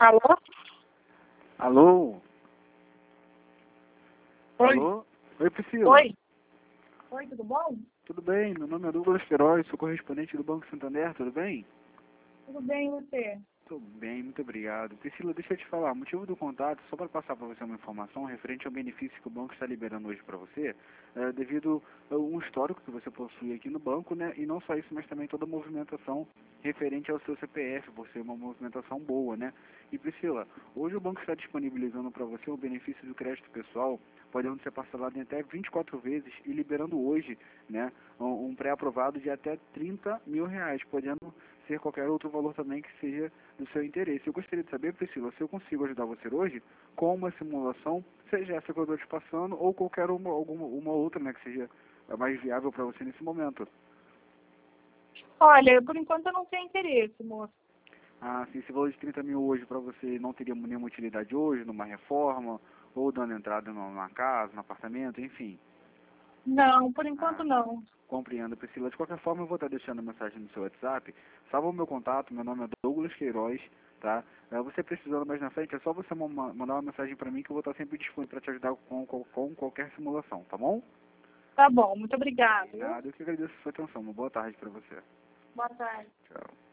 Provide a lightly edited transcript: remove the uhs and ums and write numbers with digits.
Alô? Alô? Oi. Alô? Oi, Priscila. Oi. Oi, tudo bom? Tudo bem? Meu nome é Douglas Queiroz, sou correspondente do Banco Santander, tudo bem? Tudo bem, e você? Tudo bem, muito obrigado. Priscila, deixa eu te falar, o motivo do contato, só para passar para você uma informação referente ao benefício que o banco está liberando hoje para você, devido a um histórico que você possui aqui no banco, né? E não só isso, mas também toda a movimentação referente ao seu CPF, por ser uma movimentação boa, né? E Priscila, hoje o banco está disponibilizando para você o benefício do crédito pessoal, podendo ser parcelado em até 24 vezes e liberando hoje, né, um pré-aprovado de até R$ 30.000, podendo ser qualquer outro valor também que seja do seu interesse. Eu gostaria de saber, Priscila, se eu consigo ajudar você hoje com uma simulação, seja essa que eu estou te passando ou qualquer uma outra, né, que seja mais viável para você nesse momento. Olha, por enquanto eu não tenho interesse, moço. Ah, sim, esse valor de 30 mil hoje para você não teria nenhuma utilidade hoje, numa reforma, ou dando entrada numa casa, num apartamento, enfim. Não, por enquanto Ah, não. compreendo, Priscila. De qualquer forma, eu vou estar deixando a mensagem no seu WhatsApp. Salva o meu contato, meu nome é Douglas Queiroz, tá? Você precisando mais na frente, é só você mandar uma mensagem para mim que eu vou estar sempre disponível para te ajudar com qualquer simulação, tá bom? Tá bom, muito obrigada. Nada, eu que agradeço a sua atenção. Uma boa tarde para você. Boa tarde. Tchau.